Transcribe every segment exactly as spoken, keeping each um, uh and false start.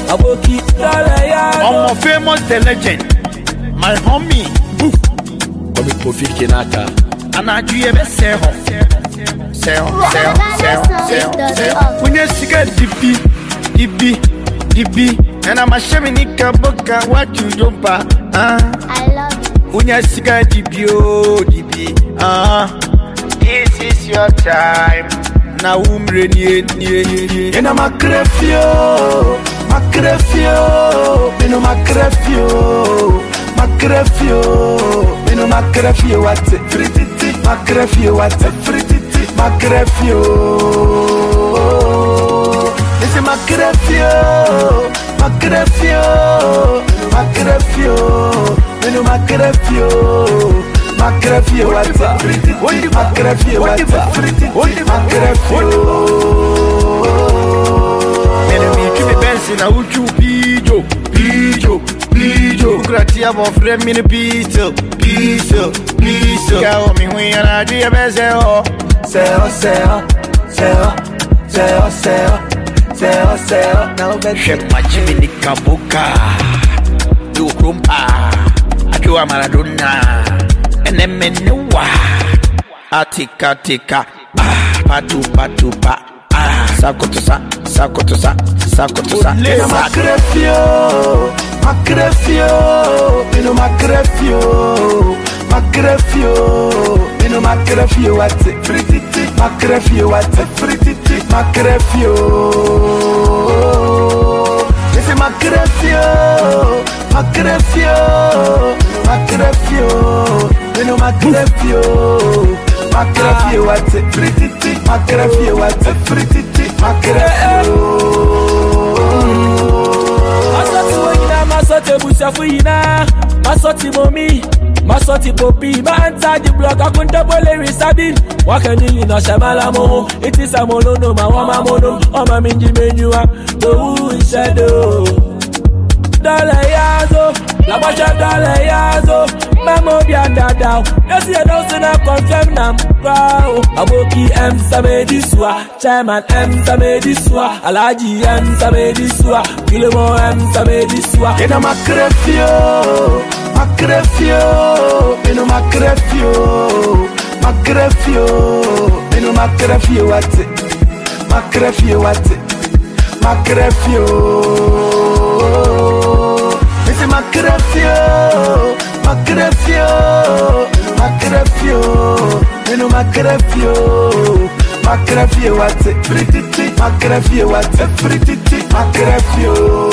Aboki Dole Yazo. I'm a famous the legend. My homie. Komi Kofi Kinata. And I do ever say ho. Say ho, say ho, say ho, say ho, say ho. When you see a D P, D P, D P. And I'm a sheminika boka, what you jump ah. I love it. When you see a D P, oh, D P. Ah, this is your time. Now um reni ni and I'm a crefio, my crefio, you know my crefio, my crefio, you know my crefio. What's it? Pretty, my crefio. What's it? Pretty, my crefio. This is my crefio, my crefio, my crefio, you know my crefio. Macrafio, what's up? Macrafio, what's up? Macrafio. Enemy, keep it dancing. I will choose Pijo, Pijo, Pijo. Gratia, my friend, mini pizza, pizza, pizza. Tell me when you're not the best. Sell, sell, sell, sell, sell, sell, sell. Now, let's ship my Jimmy Kabuka. Do Krumpa. I do a Maradona. And then me know Atika tika ah patu patu pa ah sakotosa sakotosa sakotosa Ina macrefio macrefio ino macrefio macrefio ino macrefio what's it pretty macrefio what's it pretty macrefio Ese macrefio macrefio macrefio ino macrefio macrefio what's it pretty macrefio what's it pretty macrefio Masoti wina masoti busafuina masoti momi masoti popi manta di block akunta boleri sabin wakani ina shamala mo it is a mono no ma wama mono o ma minji menua do in shadow Dole Yazo la bacha Dole Yazo memo bia dada yes you don't see na confirm nam wow aboki em samediswa chairman em samediswa alaji em samediswa kilemo em samediswa ina macrefio macrefio ino macrefio macrefio ino macrefio what's it macrefio what's it macrefio Ese macrefio macrefio macrefio ino macrefio macrefio what's it pretty macrefio what's it pretty macrefio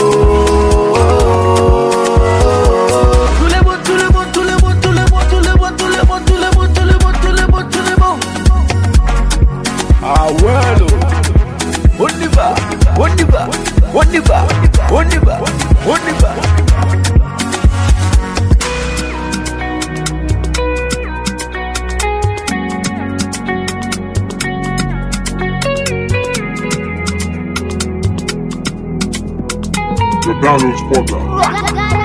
Abuelo, Oniva, Oniva, Oniva, Oniva, Oniva. The Downloads Podcast.